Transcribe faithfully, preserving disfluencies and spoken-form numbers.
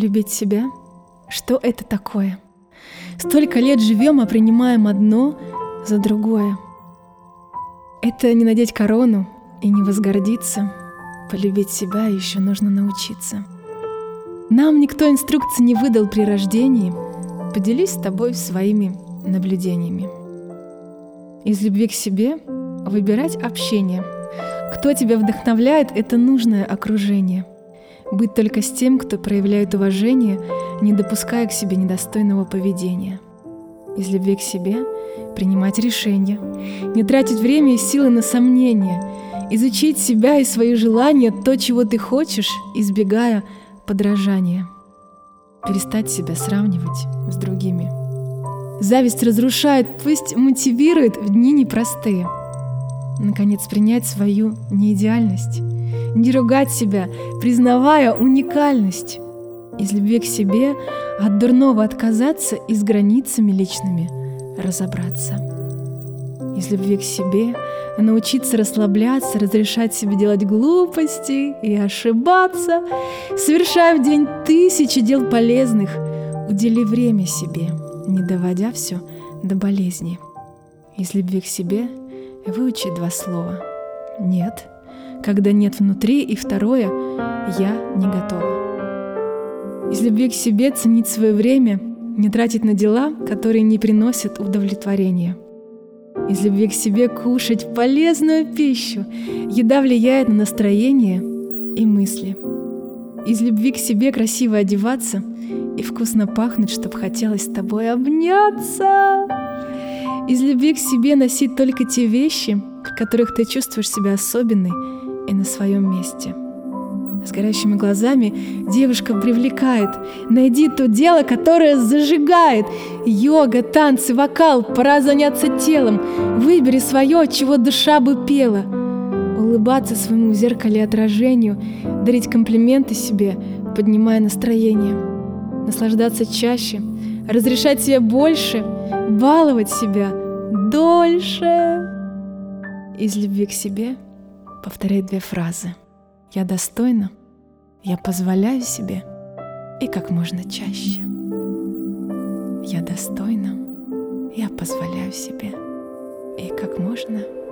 Полюбить себя? Что это такое? Столько лет живем, а принимаем одно за другое. Это не надеть корону и не возгордиться. Полюбить себя еще нужно научиться. Нам никто инструкции не выдал при рождении. Поделись с тобой своими наблюдениями. Из любви к себе выбирать общение. Кто тебя вдохновляет, это нужное окружение. Быть только с тем, кто проявляет уважение, не допуская к себе недостойного поведения. Из любви к себе принимать решения, не тратить время и силы на сомнения, изучить себя и свои желания, то, чего ты хочешь, избегая подражания. Перестать себя сравнивать с другими. Зависть разрушает, пусть мотивирует в дни непростые. Наконец, принять свою неидеальность, не ругать себя, признавая уникальность. Из любви к себе от дурного отказаться и с границами личными разобраться. Из любви к себе научиться расслабляться, разрешать себе делать глупости и ошибаться, совершая в день тысячи дел полезных, удели время себе, не доводя все до болезни. Из любви к себе выучить два слова «нет», когда нет внутри, и второе «я не готова». Из любви к себе ценить свое время, не тратить на дела, которые не приносят удовлетворения. Из любви к себе кушать полезную пищу. Еда влияет на настроение и мысли. Из любви к себе красиво одеваться и вкусно пахнуть, чтоб хотелось с тобой обняться. Из любви к себе носить только те вещи, в которых ты чувствуешь себя особенной и на своем месте. С горящими глазами девушка привлекает. Найди то дело, которое зажигает. Йога, танцы, вокал, пора заняться телом. Выбери свое, от чего душа бы пела. Улыбаться своему в зеркале отражению, дарить комплименты себе, поднимая настроение. Наслаждаться чаще, разрешать себе больше, баловать себя дольше. Из любви к себе повторяй две фразы. Я достойна, я позволяю себе, и как можно чаще. Я достойна, я позволяю себе, и как можно